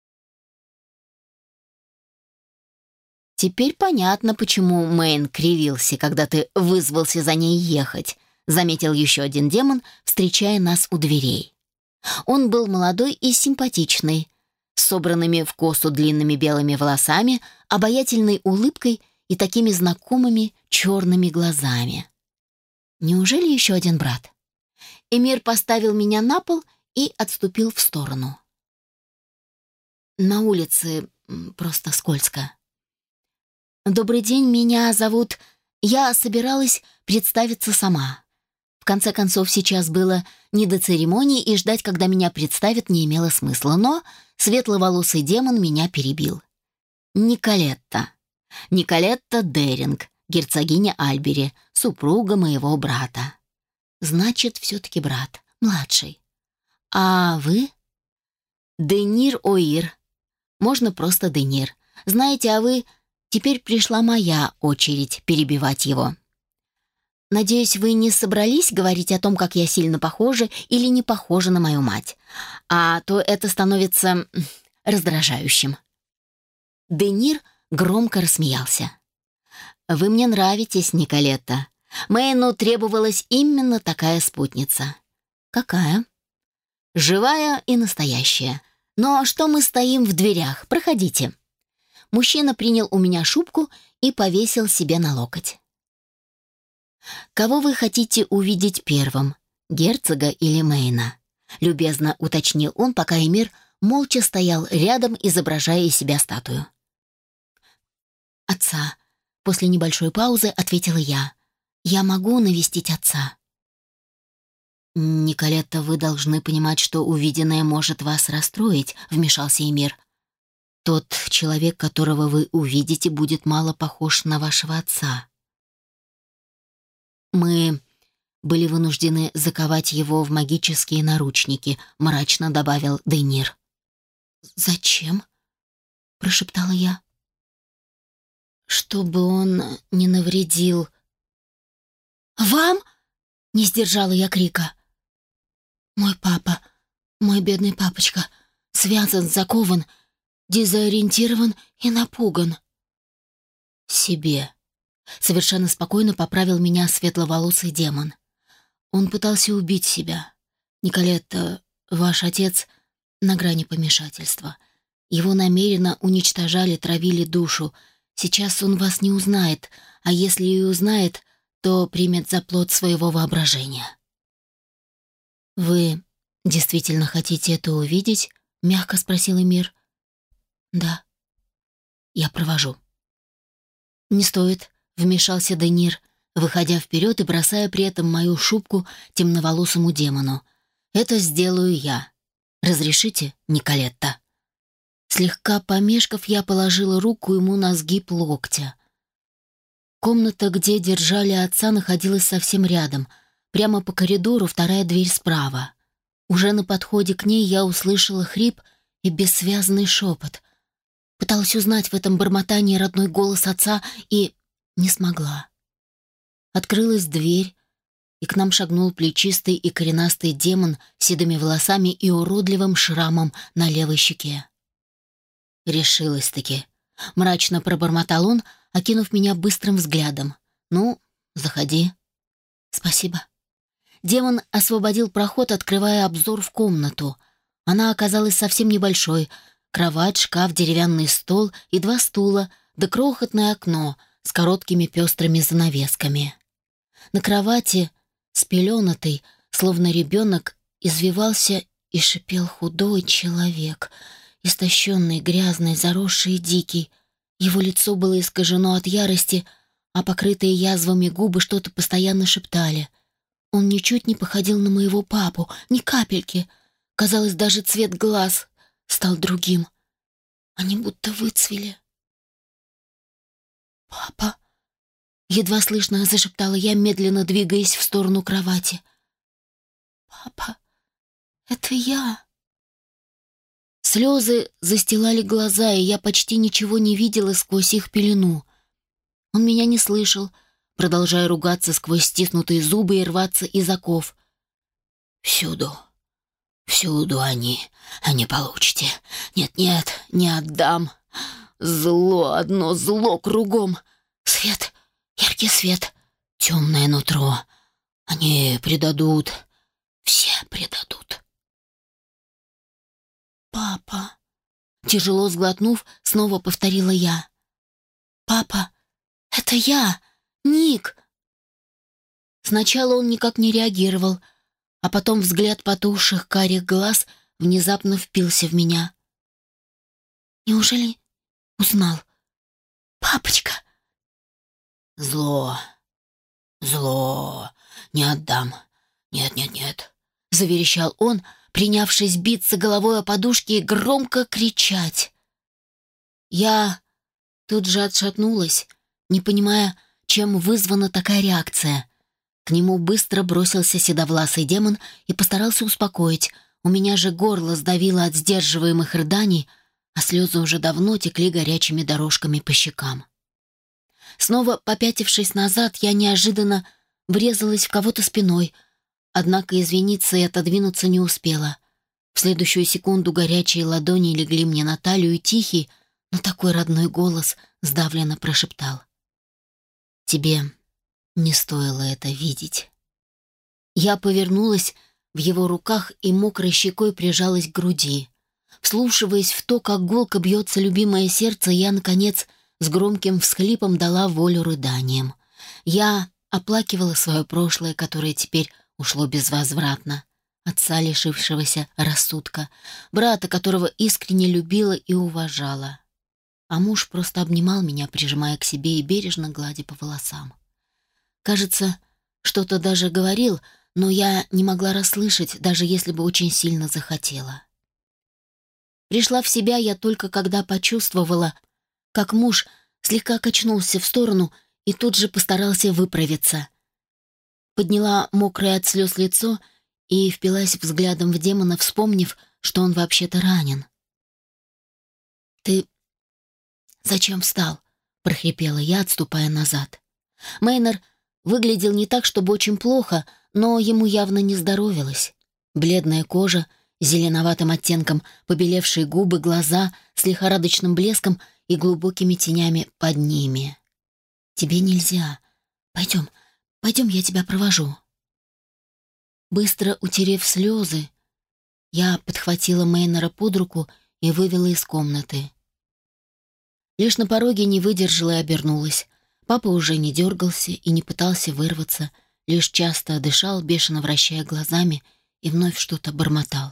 «Теперь понятно, почему Мэйн кривился, когда ты вызвался за ней ехать», — заметил еще один демон, встречая нас у дверей. Он был молодой и симпатичный, с собранными в косу длинными белыми волосами, обаятельной улыбкой и такими знакомыми черными глазами. Неужели еще один брат? Эмир поставил меня на пол и отступил в сторону. «На улице просто скользко». «Добрый день, меня зовут...» Я собиралась представиться сама. В конце концов, сейчас было не до церемонии, и ждать, когда меня представят, не имело смысла, но светловолосый демон меня перебил. «Николетта. Николетта Деринг, герцогиня Альбери, супруга моего брата». «Значит, все-таки брат, младший. А вы?» «Денир Оир. Можно просто Денир. Знаете, а вы...» Теперь пришла моя очередь перебивать его. «Надеюсь, вы не собрались говорить о том, как я сильно похожа или не похожа на мою мать, а то это становится раздражающим». Денир громко рассмеялся. «Вы мне нравитесь, Николетта. Мэйну требовалась именно такая спутница». «Какая?» «Живая и настоящая. Ну а что мы стоим в дверях? Проходите». Мужчина принял у меня шубку и повесил себе на локоть. «Кого вы хотите увидеть первым, герцога или Мэйна?» — любезно уточнил он, пока Эмир молча стоял рядом, изображая из себя статую. «Отца», — после небольшой паузы ответила я. «Я могу навестить отца». «Николетта, вы должны понимать, что увиденное может вас расстроить», — вмешался Эмир. «Тот человек, которого вы увидите, будет мало похож на вашего отца». «Мы были вынуждены заковать его в магические наручники», — мрачно добавил Дейнир. «Зачем?» — прошептала я. «Чтобы он не навредил». «Вам?» — не сдержала я крика. «Мой папа, мой бедный папочка, связан, закован, дезориентирован и напуган». «Себе», — совершенно спокойно поправил меня светловолосый демон. «Он пытался убить себя. Николетта, ваш отец на грани помешательства. Его намеренно уничтожали, травили душу. Сейчас он вас не узнает, а если и узнает, то примет за плод своего воображения». «Вы действительно хотите это увидеть?» — мягко спросил Эмир. «Да. Я провожу». «Не стоит», — вмешался Дейнир, выходя вперед и бросая при этом мою шубку темноволосому демону. «Это сделаю я. Разрешите, Николетта?» Слегка помешков, я положила руку ему на сгиб локтя. Комната, где держали отца, находилась совсем рядом. Прямо по коридору, вторая дверь справа. Уже на подходе к ней я услышала хрип и бессвязный шепот. Пыталась узнать в этом бормотании родной голос отца и не смогла. Открылась дверь, и к нам шагнул плечистый и коренастый демон с седыми волосами и уродливым шрамом на левой щеке. «Решилась-таки», — мрачно пробормотал он, окинув меня быстрым взглядом. «Ну, заходи». «Спасибо». Демон освободил проход, открывая обзор в комнату. Она оказалась совсем небольшой. Кровать, шкаф, деревянный стол и 2 стула, да крохотное окно с короткими пестрыми занавесками. На кровати, спеленатый, словно ребенок, извивался и шипел худой человек, истощенный, грязный, заросший и дикий. Его лицо было искажено от ярости, а покрытые язвами губы что-то постоянно шептали. Он ничуть не походил на моего папу, ни капельки. Казалось, даже цвет глаз стал другим. Они будто выцвели. «Папа!» — едва слышно зашептала я, медленно двигаясь в сторону кровати. «Папа, это я!» Слезы застилали глаза, и я почти ничего не видела сквозь их пелену. Он меня не слышал, продолжая ругаться сквозь стиснутые зубы и рваться из оков. «Всюду, всюду они, а не получите. Нет-нет, не отдам. Зло, одно зло кругом. Свет, яркий свет, темное нутро. Они предадут, все предадут». «Папа», — тяжело сглотнув, снова повторила я. «Папа, это я, Ник!» Сначала он никак не реагировал, а потом взгляд потухших карих глаз внезапно впился в меня. «Неужели узнал? Папочка!» «Зло, зло, не отдам. Нет-нет-нет», — заверещал он, принявшись биться головой о подушки и громко кричать. Я тут же отшатнулась, не понимая, чем вызвана такая реакция. К нему быстро бросился седовласый демон и постарался успокоить. У меня же горло сдавило от сдерживаемых рыданий, а слезы уже давно текли горячими дорожками по щекам. Снова попятившись назад, я неожиданно врезалась в кого-то спиной, однако извиниться и отодвинуться не успела. В следующую секунду горячие ладони легли мне на талию, и тихий, но такой родной голос сдавленно прошептал: «Тебе не стоило это видеть». Я повернулась в его руках и мокрой щекой прижалась к груди. Вслушиваясь в то, как гулко бьется любимое сердце, я, наконец, с громким всхлипом дала волю рыданиям. Я оплакивала свое прошлое, которое теперь ушло безвозвратно. Отца, лишившегося рассудка, брата, которого искренне любила и уважала. А муж просто обнимал меня, прижимая к себе и бережно гладя по волосам. Кажется, что-то даже говорил, но я не могла расслышать, даже если бы очень сильно захотела. Пришла в себя я только когда почувствовала, как муж слегка качнулся в сторону и тут же постарался выправиться. подняла мокрое от слез лицо и впилась взглядом в демона, вспомнив, что он вообще-то ранен. «Ты зачем встал?» — прохрипела я, отступая назад. Мейнер выглядел не так, чтобы очень плохо, но ему явно не здоровилось. Бледная кожа, зеленоватым оттенком, побелевшие губы, глаза с лихорадочным блеском и глубокими тенями под ними. «Тебе нельзя. Пойдем, пойдем, я тебя провожу». Быстро утерев слезы, я подхватила Мейнера под руку и вывела из комнаты. Лишь на пороге не выдержала и обернулась. Папа уже не дергался и не пытался вырваться, лишь часто дышал, бешено вращая глазами, и вновь что-то бормотал.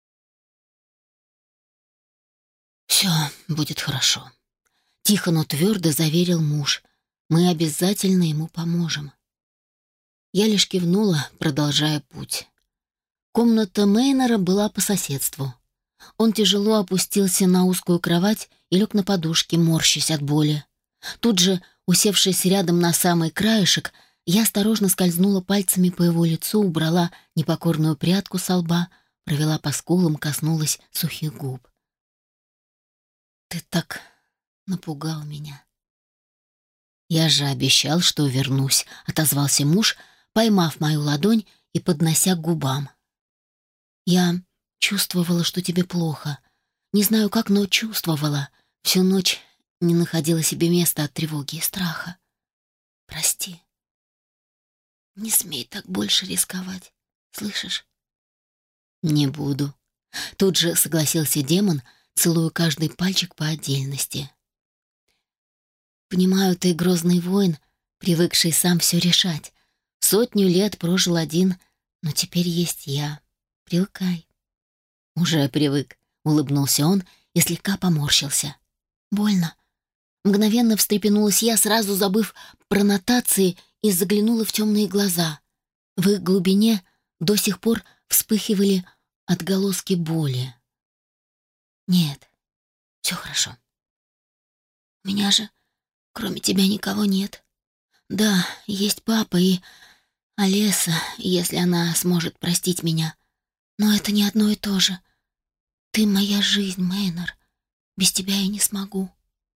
«Все будет хорошо», — тихо, но твердо заверил муж. «Мы обязательно ему поможем». Я лишь кивнула, продолжая путь. Комната Мейнера была по соседству. Он тяжело опустился на узкую кровать и лег на подушке, морщась от боли. Тут же, усевшись рядом на самый краешек, я осторожно скользнула пальцами по его лицу, убрала непокорную прядку со лба, провела по скулам, коснулась сухих губ. «Ты так напугал меня». «Я же обещал, что вернусь», — отозвался муж, поймав мою ладонь и поднося к губам. «Я чувствовала, что тебе плохо. Не знаю как, но чувствовала. Всю ночь не находила себе места от тревоги и страха. Прости. Не смей так больше рисковать. Слышишь?» «Не буду». Тут же согласился демон, целуя каждый пальчик по отдельности. «Понимаю, ты грозный воин, привыкший сам все решать. 100 лет прожил один, но теперь есть я. Привыкай». «Уже привык», — улыбнулся он и слегка поморщился. «Больно». Мгновенно встрепенулась я, сразу забыв про нотации, и заглянула в темные глаза. В их глубине до сих пор вспыхивали отголоски боли. «Нет, все хорошо. У меня же кроме тебя никого нет. Да, есть папа и Олеса, если она сможет простить меня. Но это не одно и то же. Ты моя жизнь, Мейнер. Без тебя я не смогу».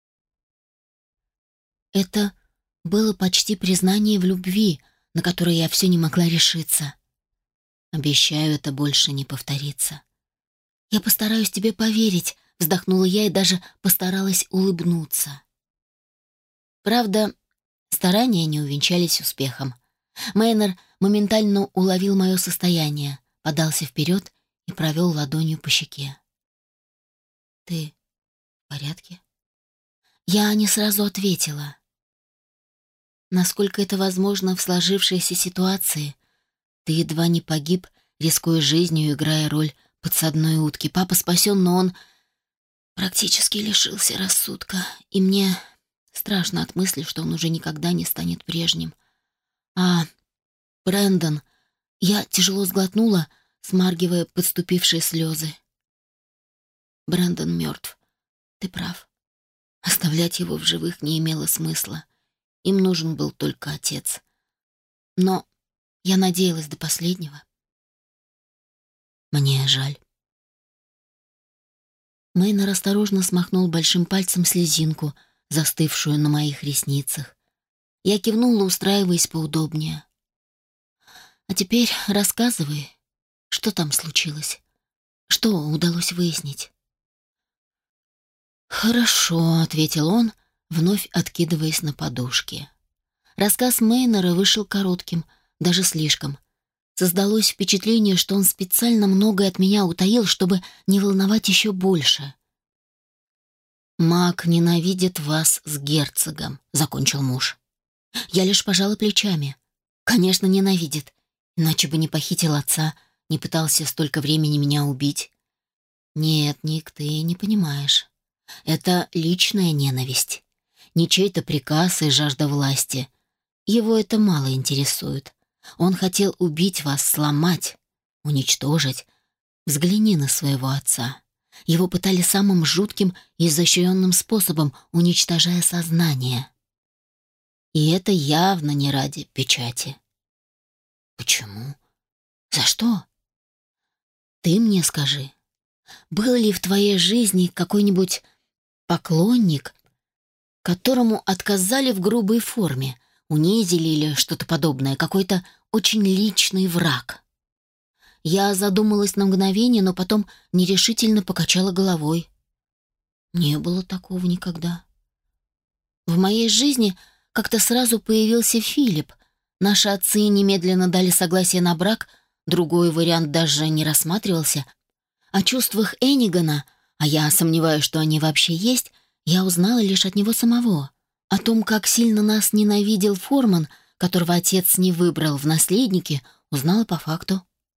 Это было почти признание в любви, на которое я все не могла решиться. «Обещаю, это больше не повторится». «Я постараюсь тебе поверить», — вздохнула я и даже постаралась улыбнуться. Правда, старания не увенчались успехом. Мейнер моментально уловил мое состояние, подался вперед и провел ладонью по щеке. «Ты в порядке?» Я не сразу ответила. Насколько это возможно в сложившейся ситуации, ты едва не погиб, рискуя жизнью, играя роль подсадной утки. Папа спасен, но он практически лишился рассудка, и мне страшно от мысли, что он уже никогда не станет прежним. А Брэндон... Я тяжело сглотнула, смаргивая подступившие слезы. Брэндон мертв. Ты прав. Оставлять его в живых не имело смысла. Им нужен был только отец. Но я надеялась до последнего. Мне жаль. Мейнер осторожно смахнул большим пальцем слезинку, застывшую на моих ресницах. Я кивнула, устраиваясь поудобнее. «А теперь рассказывай, что там случилось? Что удалось выяснить?» «Хорошо», — ответил он, вновь откидываясь на подушке. Рассказ Мейнера вышел коротким, даже слишком. Создалось впечатление, что он специально многое от меня утаил, чтобы не волновать еще больше. «Маг ненавидит вас с герцогом», — закончил муж. Я лишь пожала плечами. «Конечно, ненавидит. Иначе бы не похитил отца, не пытался столько времени меня убить». «Нет, Ник, ты не понимаешь. Это личная ненависть. Не чей-то приказ и жажда власти. Его это мало интересует. Он хотел убить вас, сломать, уничтожить. Взгляни на своего отца. Его пытали самым жутким и изощренным способом, уничтожая сознание. И это явно не ради печати. Почему? За что? Ты мне скажи, был ли в твоей жизни какой-нибудь поклонник, которому отказали в грубой форме, унизили или что-то подобное, какой-то очень личный враг? Я задумалась на мгновение, но потом нерешительно покачала головой. Не было такого никогда. В моей жизни как-то сразу появился Филипп. Наши отцы немедленно дали согласие на брак, другой вариант даже не рассматривался. О чувствах Энигана, а я сомневаюсь, что они вообще есть, я узнала лишь от него самого. О том, как сильно нас ненавидел Форман, которого отец не выбрал в наследники, узнала по факту.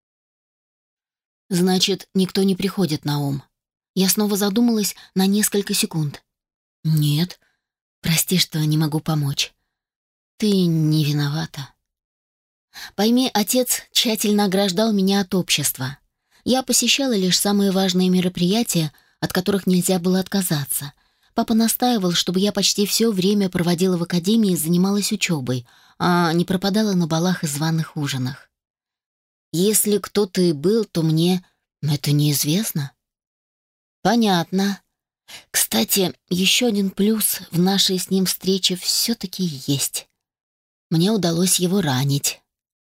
Значит, никто не приходит на ум. Я снова задумалась на несколько секунд. Нет, прости, что не могу помочь. Ты не виновата. Пойми, отец тщательно ограждал меня от общества. Я посещала лишь самые важные мероприятия, от которых нельзя было отказаться. Папа настаивал, чтобы я почти все время проводила в академии и занималась учебой, а не пропадала на балах и званых ужинах. Если кто-то и был, то мне это неизвестно. Понятно. Кстати, еще один плюс в нашей с ним встрече все-таки есть. Мне удалось его ранить.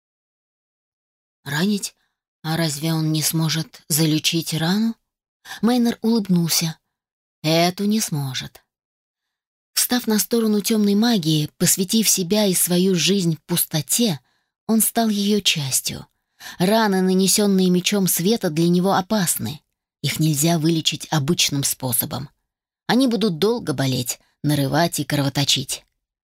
Ранить? А разве он не сможет залечить рану? Мейнер улыбнулся. Эту не сможет. Встав на сторону темной магии, посвятив себя и свою жизнь пустоте, он стал ее частью. Раны, нанесенные мечом света, для него опасны. Их нельзя вылечить обычным способом. Они будут долго болеть, нарывать и кровоточить.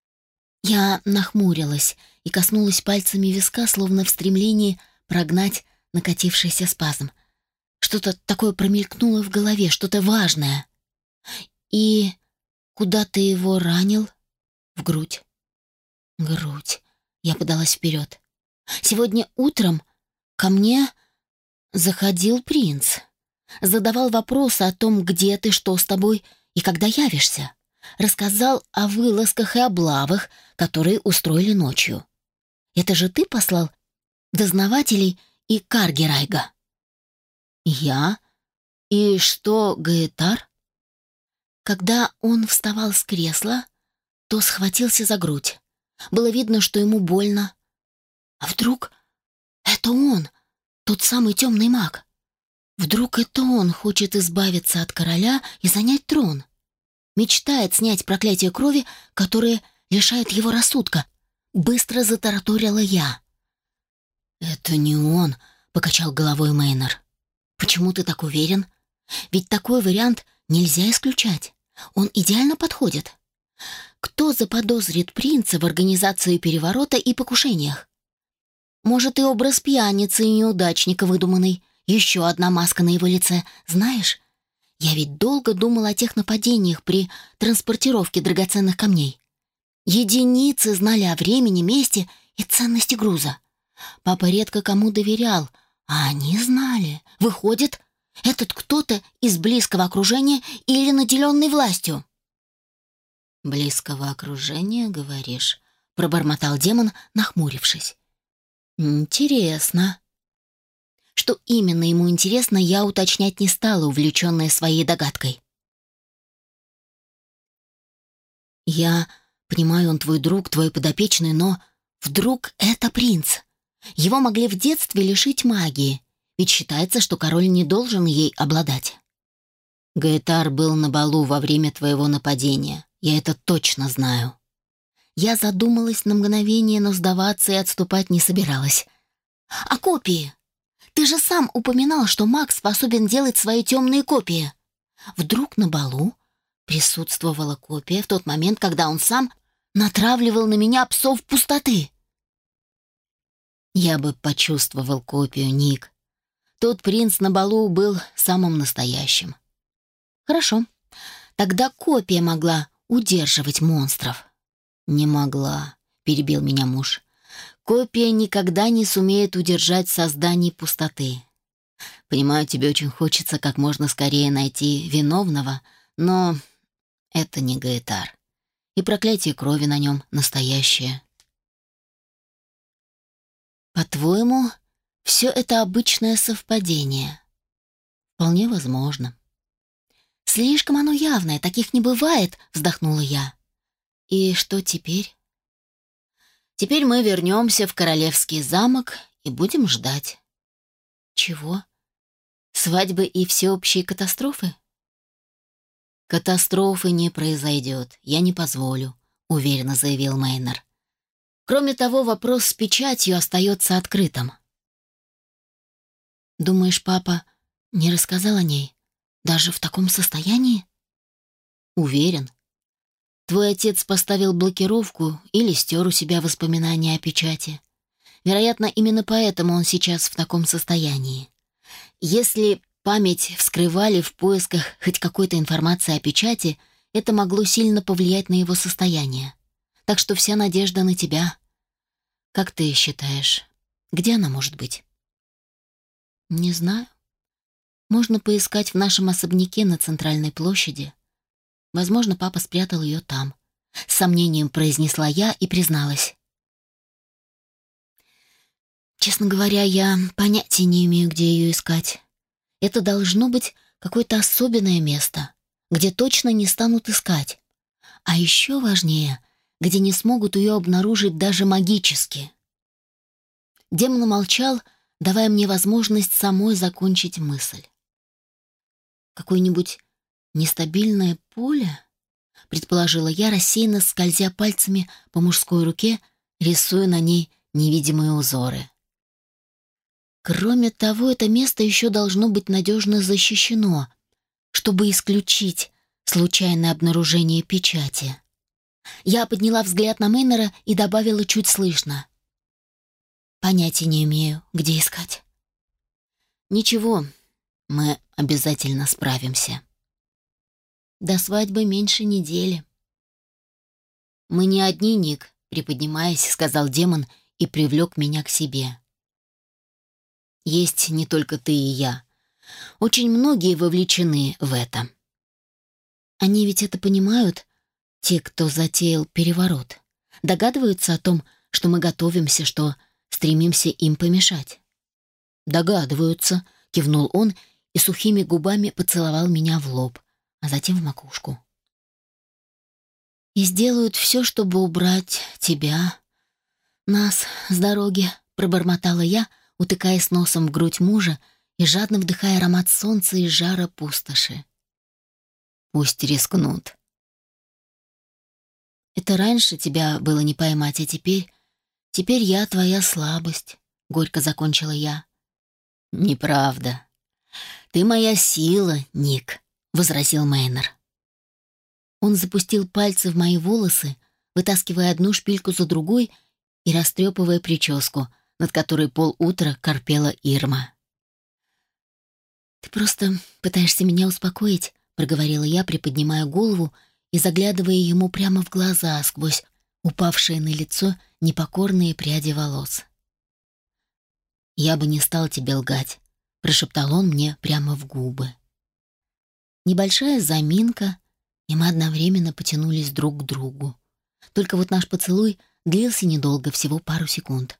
Я нахмурилась и коснулась пальцами виска, словно в стремлении прогнать накатившийся спазм. Что-то такое промелькнуло в голове, что-то важное. «И куда ты его ранил?» «В грудь». «Грудь». Я подалась вперед. «Сегодня утром ко мне заходил принц. Задавал вопросы о том, где ты, что с тобой и когда явишься. Рассказал о вылазках и облавах, которые устроили ночью. Это же ты послал дознавателей и Каргерайга?» «Я? И что, Гаэтар?» Когда он вставал с кресла, то схватился за грудь. Было видно, что ему больно. А вдруг это он, тот самый темный маг? Вдруг это он хочет избавиться от короля и занять трон? Мечтает снять проклятие крови, которое лишает его рассудка. Быстро затараторила я. «Это не он», — покачал головой Мейнер. «Почему ты так уверен? Ведь такой вариант нельзя исключать. Он идеально подходит. Кто заподозрит принца в организации переворота и покушениях? Может, и образ пьяницы и неудачника выдуманный, еще одна маска на его лице. Знаешь, я ведь долго думала о тех нападениях при транспортировке драгоценных камней. Единицы знали о времени, месте и ценности груза. Папа редко кому доверял, а они знали. Выходит, этот кто-то из близкого окружения или наделенный властью. «Близкого окружения, говоришь?» — пробормотал демон, нахмурившись. «Интересно». Что именно ему интересно, я уточнять не стала, увлеченная своей догадкой. «Я понимаю, он твой друг, твой подопечный, но вдруг это принц? Его могли в детстве лишить магии, ведь считается, что король не должен ей обладать». «Гаэтар был на балу во время твоего нападения. Я это точно знаю». Я задумалась на мгновение, но сдаваться и отступать не собиралась. «А копии? Ты же сам упоминал, что маг способен делать свои темные копии. Вдруг на балу присутствовала копия в тот момент, когда он сам натравливал на меня псов пустоты?» «Я бы почувствовал копию, Ник. Тот принц на балу был самым настоящим». «Хорошо. Тогда копия могла удерживать монстров». «Не могла», — перебил меня муж. «Копия никогда не сумеет удержать создание пустоты. Понимаю, тебе очень хочется как можно скорее найти виновного, но это не Гаэтар. И проклятие крови на нем настоящее». По-твоему, все это обычное совпадение? Вполне возможно. Слишком оно явное, таких не бывает, вздохнула я. И что теперь? Теперь мы вернемся в королевский замок и будем ждать. Чего? Свадьбы и всеобщей катастрофы? Катастрофы не произойдет, я не позволю, уверенно заявил Мейнер. Кроме того, вопрос с печатью остается открытым. Думаешь, папа не рассказал о ней? Даже в таком состоянии? Уверен. Твой отец поставил блокировку или стер у себя воспоминания о печати. Вероятно, именно поэтому он сейчас в таком состоянии. Если память вскрывали в поисках хоть какой-то информации о печати, это могло сильно повлиять на его состояние. Так что вся надежда на тебя. Как ты считаешь, где она может быть? Не знаю. Можно поискать в нашем особняке на центральной площади. Возможно, папа спрятал ее там. С сомнением произнесла я и призналась. Честно говоря, я понятия не имею, где ее искать. Это должно быть какое-то особенное место, где точно не станут искать. А еще важнее, где не смогут ее обнаружить даже магически. Демон молчал, давая мне возможность самой закончить мысль. Какое-нибудь нестабильное поле? Предположила я, рассеянно скользя пальцами по мужской руке, рисуя на ней невидимые узоры. Кроме того, это место еще должно быть надежно защищено, чтобы исключить случайное обнаружение печати. Я подняла взгляд на Мейнера и добавила чуть слышно. Понятия не имею, где искать. Ничего, мы обязательно справимся. До свадьбы меньше недели. Мы не одни, Ник, приподнимаясь, сказал демон и привлек меня к себе. Есть не только ты и я. Очень многие вовлечены в это. Они ведь это понимают, те, кто затеял переворот. Догадываются о том, что мы готовимся, что стремимся им помешать. Догадываются, кивнул он и сухими губами поцеловал меня в лоб, а затем в макушку. И сделают все, чтобы убрать тебя, нас с дороги, пробормотала я, утыкаясь носом в грудь мужа и жадно вдыхая аромат солнца и жара пустоши. Пусть рискнут. Это раньше тебя было не поймать, а теперь я твоя слабость, горько закончила я. Неправда. Ты моя сила, Ник, возразил Мейнер. Он запустил пальцы в мои волосы, вытаскивая одну шпильку за другой и растрепывая прическу, над которой полутра корпела Ирма. «Ты просто пытаешься меня успокоить», — проговорила я, приподнимая голову и заглядывая ему прямо в глаза сквозь упавшие на лицо непокорные пряди волос. «Я бы не стал тебе лгать», — прошептал он мне прямо в губы. Небольшая заминка, и мы одновременно потянулись друг к другу. Только вот наш поцелуй длился недолго, всего пару секунд.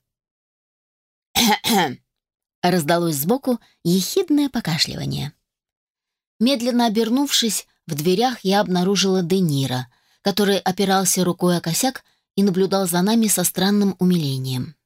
Раздалось сбоку ехидное покашливание. Медленно обернувшись, в дверях я обнаружила Денира, который опирался рукой о косяк и наблюдал за нами со странным умилением.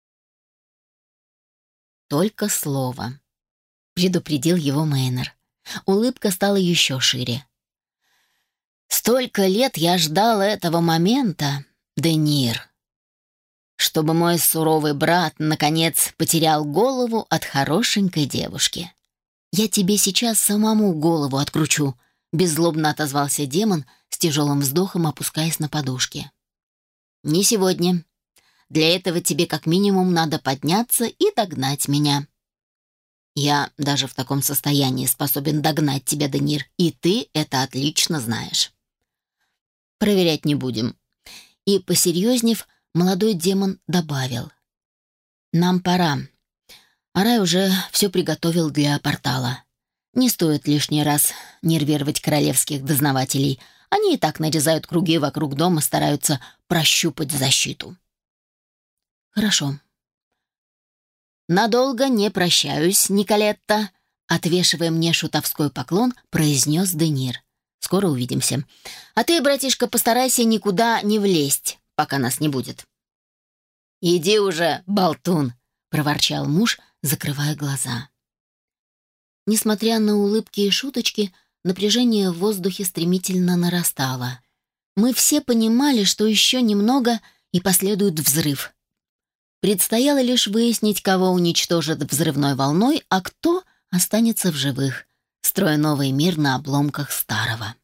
«Только слово», — предупредил его Мейнер. Улыбка стала еще шире. «Столько лет я ждал этого момента, Денир, чтобы мой суровый брат, наконец, потерял голову от хорошенькой девушки. Я тебе сейчас самому голову откручу», — беззлобно отозвался демон, с тяжелым вздохом опускаясь на подушки. «Не сегодня. Для этого тебе как минимум надо подняться и догнать меня. Я даже в таком состоянии способен догнать тебя, Денир, и ты это отлично знаешь. Проверять не будем». И, посерьезнев, молодой демон добавил. «Нам пора. Арай уже все приготовил для портала. Не стоит лишний раз нервировать королевских дознавателей. Они и так нарезают круги вокруг дома, стараются прощупать защиту». «Хорошо. «Надолго не прощаюсь, Николетта», — отвешивая мне шутовской поклон, произнес Денир. «Скоро увидимся. А ты, братишка, постарайся никуда не влезть, пока нас не будет». «Иди уже, болтун», — проворчал муж, закрывая глаза. Несмотря на улыбки и шуточки, напряжение в воздухе стремительно нарастало. Мы все понимали, что еще немного и последует взрыв. Предстояло лишь выяснить, кого уничтожат взрывной волной, а кто останется в живых, строя новый мир на обломках старого.